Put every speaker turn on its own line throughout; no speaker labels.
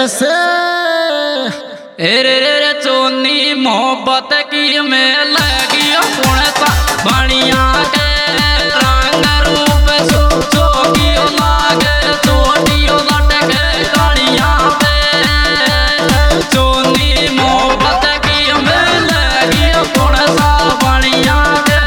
कैसे
रे रे चोनी मोहब्बत की में लगी कौन सा बढ़िया के रंग रूप चोकी लागे चोटियों लटके कड़िया पे चोनी मोहब्बत की में लगी कौन सा बढ़िया के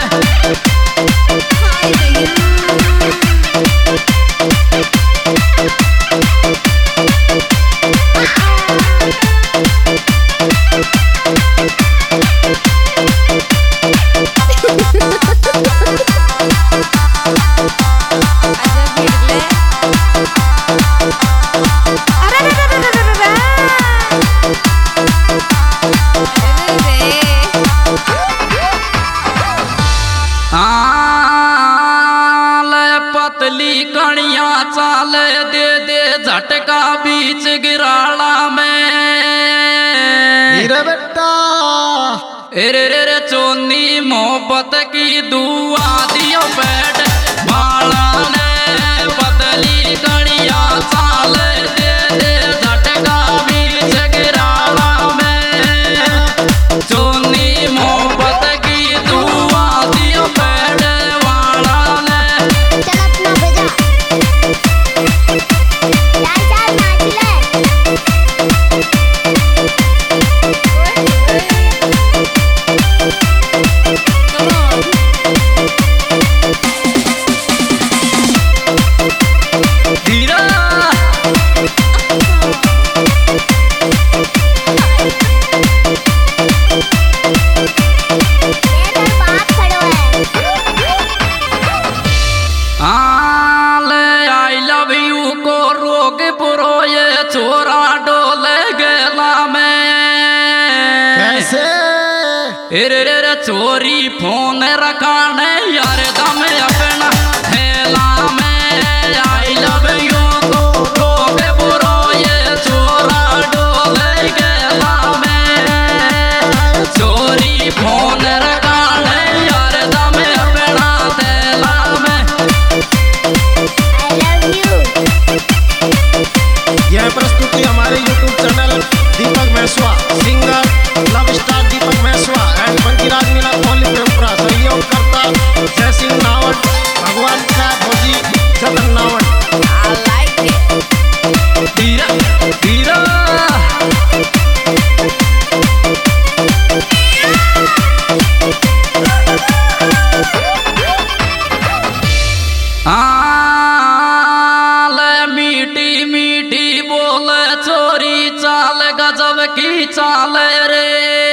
पतली कणिया चाल दे दे झटका बीच गिराला में
बेटा
रे रे चोनी मोहब्बत की दुआ दियो बैठ बाला ने पतली कणिया चाल दे दे झटका बीच गिराला में चोनी मोहब्बत की दुआ दियो बैठ बाला ने छोरा डोले गेला में
कैसे
रे रे चोरी फोन रखाने यार दम अपना थैला में आई लव यू को रोके बुरो ये छोरा डोले गेला में चोरी फोन रखाने यार दम अपना थैला में
यह प्रस्तुति हमारे YouTube channel Deepak Maiswa singer love star Deepak Maiswa and Pankiraj Meena Kohli Prempura सहयोग करता जय सिंह नावट भगवान का भोजी जतन नावट
धीरा धीरा मीठी मीठी बोले चोरी चाल गजब की चाल रे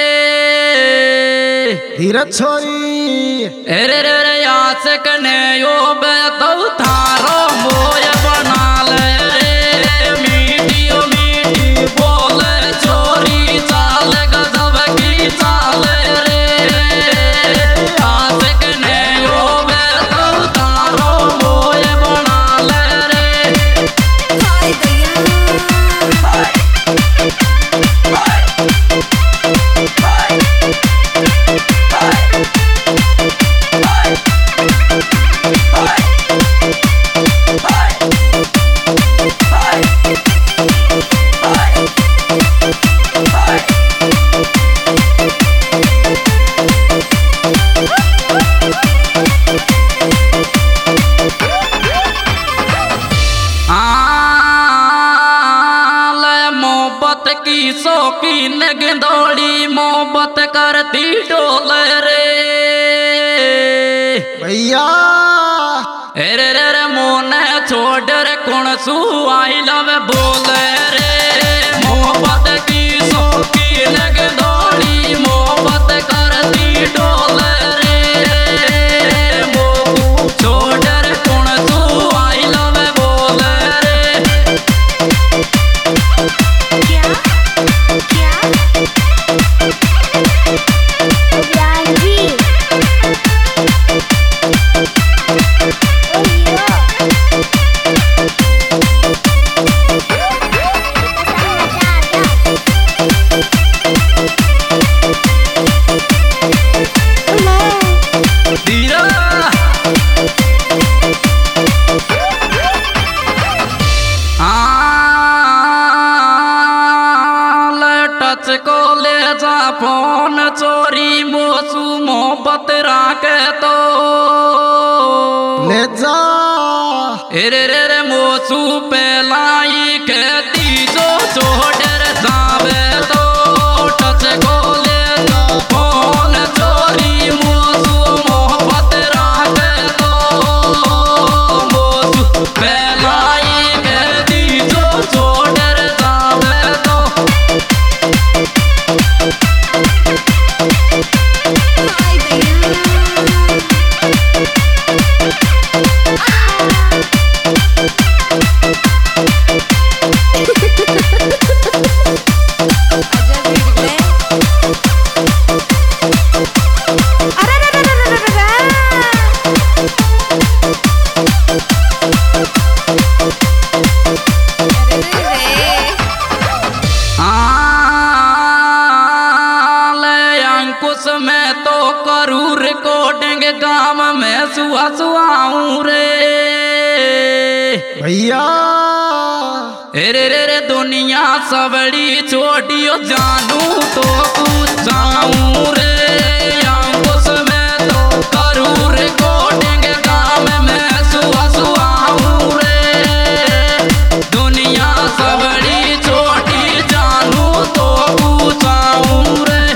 धीरज छोरी
रे रे रे आशिक ने यो बेतो थारो मोय बना ले रे मीठी ओ मीठी बोले चोरी चाल गजब की चाल रे आशिक ने यो बेतो थारो मोय बना ले रे मोहब्बत की शौकीन गिंदोड़ी मोहब्बत करती डोल रे
भैया
रे रे रे मोने छोड़ रे कौन सू आई लव बोल रे मोहब्बत की शौकीन गिंदोड़ी मोहब्बत करती डोल रे छोड़ रे कौन सू आई लव बोल रे
क्या
मोहब्बत राखे तो
ले जा
रे रे रे मोसू पेलाई खेती जो छोड़र जावे तो टच को ले जा फोन चोरी मोसू मोहब्बत राखे तो मोसू पेलाई खेती जो छोड़र जावे तो मैं तो करूँ रिकॉर्डिंग गाँव में सुहा सुहाऊं रे
भैया
रे रे रे दुनिया सबड़ी छोटी जानू तो कुछ जाऊं रे अंकुश में तो करूँ रिकॉर्डिंग गाँव में सुहा सुहाऊं रे दुनिया सबड़ी छोटी जानू तो कुछ जाऊं रे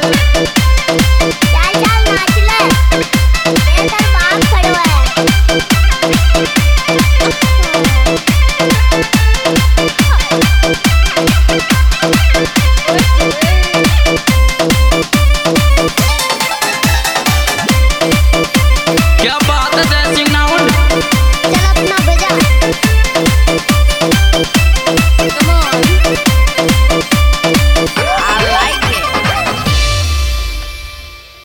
क्या बात है जय सिंह